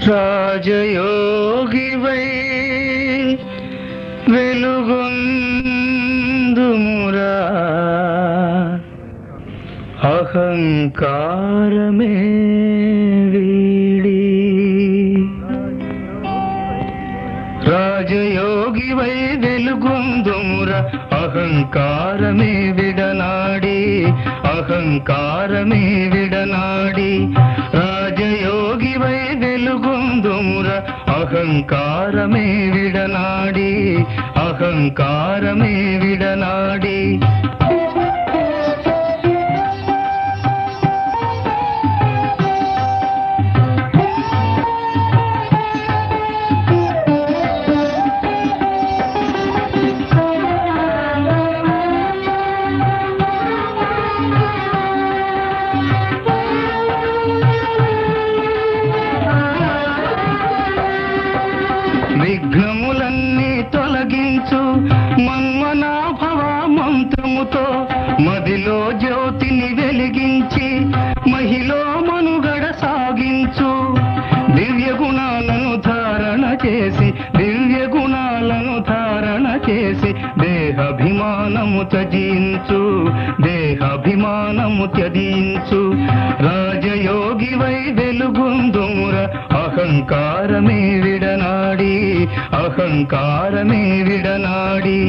రాజయోగివై వెలుగొందుమురా అహంకారమే వీడి. రాజయోగివై వెలుగొందుమురా అహంకారమే విడనాడి, అహంకారమే విడనాడి. రాజయోగివై వెలుగొందుమురా అహంకారమే విడనాడి, అహంకారమే విడనాడి. విఘ్నములన్నీ తొలగించు మన్మనాభవ మంత్రముతో మదిలో జ్యోతిని వెలిగించి మహిలో మనుగడ సాగించు. దివ్య గుణాలను ధారణ చేసి, దివ్య గుణాలను ధారణ చేసి దేహాభిమానము త్యజించు, దేహాభిమానము త్యజించు. రాజయోగివై వెలుగొందుమురా అహంకారమే విడనాడి, అహంకారమే విడనాడి.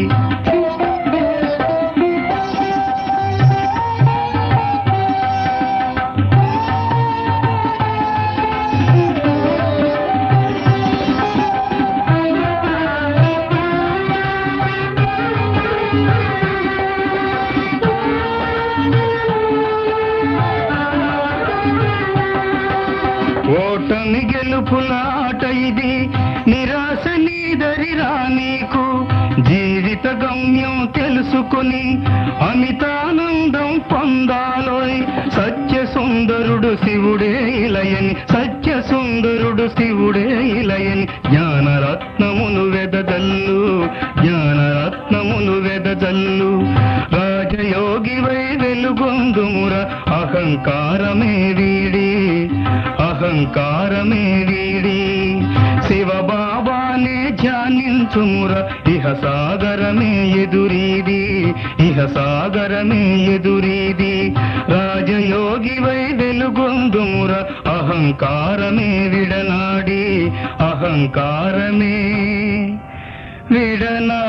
ఓటమి గెలుపులాట ఇది, నిరాశ నీదరిరా నీకు. జీవిత గమ్యం తెలుసుకుని అమితానందం పొందాలోయ్. సత్య సుందరుడు శివుడే ఇలయని, సత్య సుందరుడు శివుడే ఇలయని జ్ఞానరత్నమును వెదజల్లు, జ్ఞానరత్నమును వెదజల్లు. రాజయోగివై వెలుగొందుమురా అహంకారమే వీడి, అహంకారమే వీడి. శివబాబానే ధ్యానించుమురా ఇహ సాగరమే ఎదురీది, ఇహ సాగరమే ఎదురీది. రాజయోగివై వెలుగొందుమురా అహంకారమే విడనాడి, అహంకారమే విడనాడి.